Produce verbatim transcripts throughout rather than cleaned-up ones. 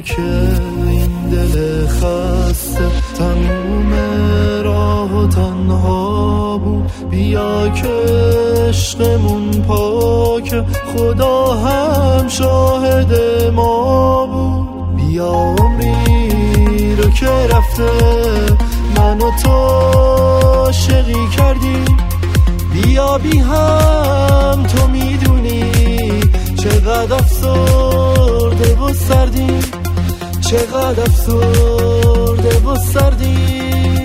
که این دل خسته تموم راه و تنها بود. بیا که عشقمون پاک خدا هم شاهد ما بود. بیا عمری رو که رفته من و تو عاشقی کردی. بیا بی هم تو میدونی چقدر افسرده و سردی، چقدر افسرده و سردی.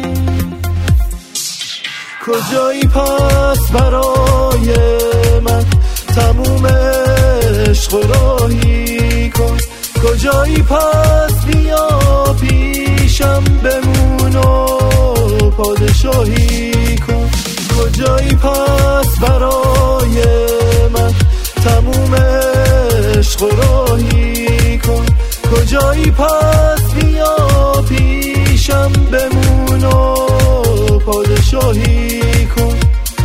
کجایی پس برای من تموم عشق و راهی کن. کجایی پس بیا پیشم بمون و پادشاهی کن. کجایی پس برای من تموم عشق و راهی کن. کجایی پس بیا پیشم بمون و پادشاهی کن.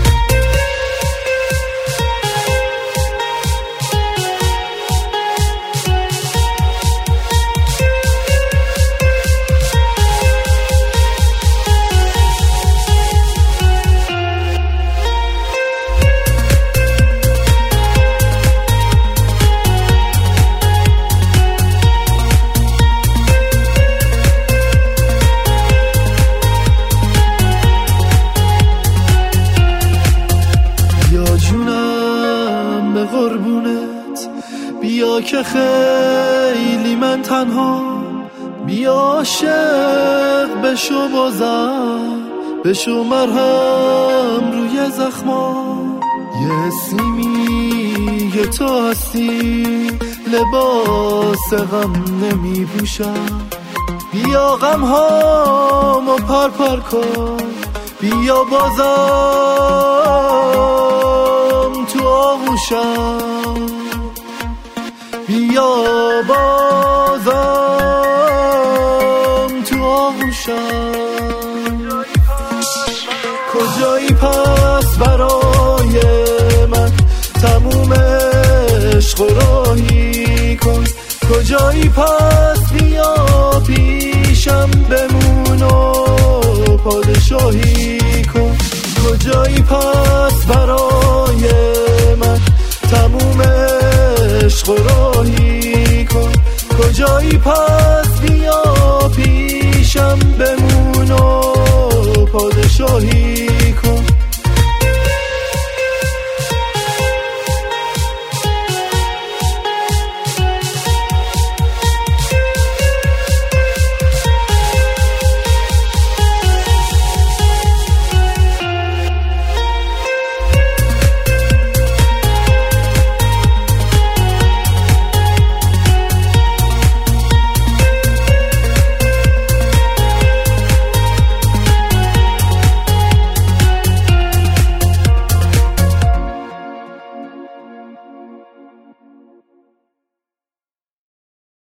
قربونت بیا که خیلی من تنها. بیا عاشق بشو بازم، بشو مرهم روی زخما. یه سیمی تو هستی لباس غم نمی پوشم. بیا غم هامو پر پر کن. بیا بازم تو آغوشم. بیا بازم تو آغوشم. کجایی پس برای من تموم عشق و راهی کن. کجایی پس بیا پیشم بمون و پادشاهی کن. کجایی پس برای من تموم عشق و راهی کن. کجایی پس